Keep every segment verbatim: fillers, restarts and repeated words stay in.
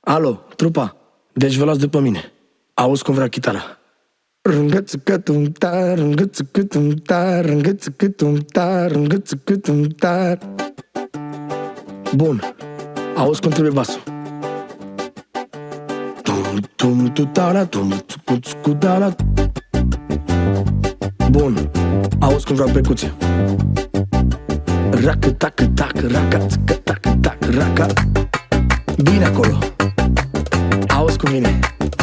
Alo, trupa, deci vă luați după mine. Auzi cum vrea chitara. Rângățăcătum-tar, rângățăcătum-tar, rângățăcătum-tar, rângățăcătum-tar. Bun, auzi cum trebuie basul. Bun, auzi cum vreau percuția. Racă, tacă, tacă, raca, țăcă, tacă, tacă, raca. Bine acolo. Auzi cum vine.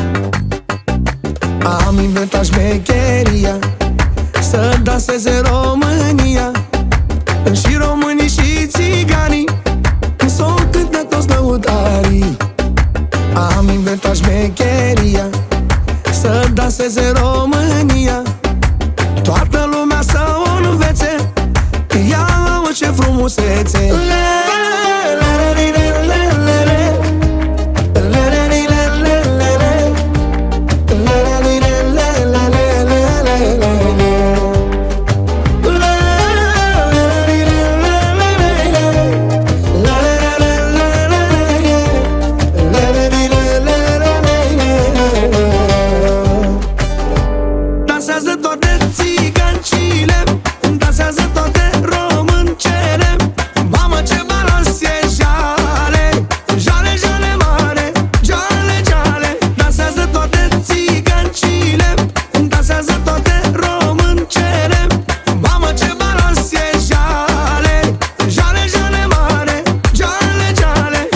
Am inventat șmecheria să danseze România. Și românii și țiganii s-o cântă toți lăutarii. Am inventat șmecheria să danseze România. Toată lumea să o învețe. Ia ce frumusețe. Dansează toate țigancile, dansează toate româncele. Mamă, ce balans e jale, jale, jale mare, jale, jale. Dansează toate țigancile, dansează toate româncele. Mamă, ce balans e jale, jale, jale mare, jale, jale.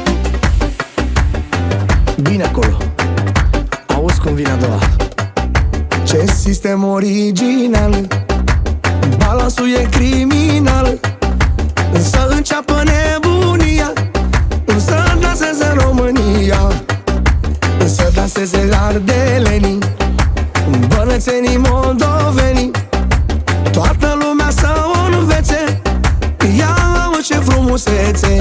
Bine acolo. Auzi cum vine a doua. Ce sistem original, balansul e criminal. Să înceapă nebunia, să danseze România. Să danseze ardelenii, bănețenii, moldovenii. Toată lumea să o învețe. Ia ce frumusețe.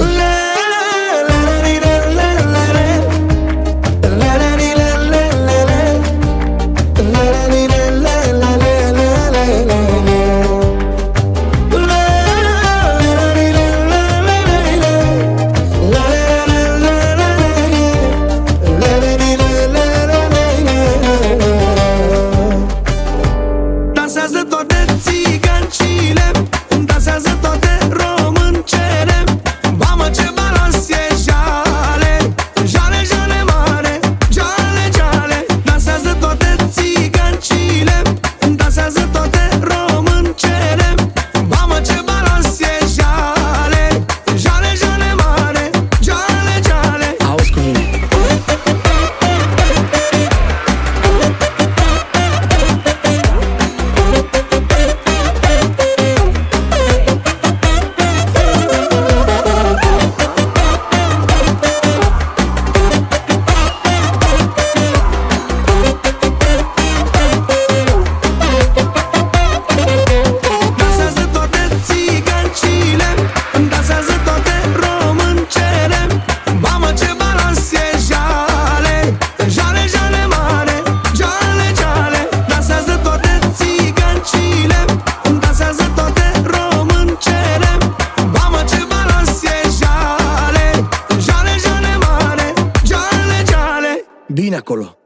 Dansează toate țigancile, dansează toate româncele. Mamă, ce balans e jale, jale, jale mare, jale, jale. Dansează toate țigancile, dansează toate româncele. Mamă, ce balans e jale, jale, jale mare, jale, jale. Auzi cum vine. Bine acolo.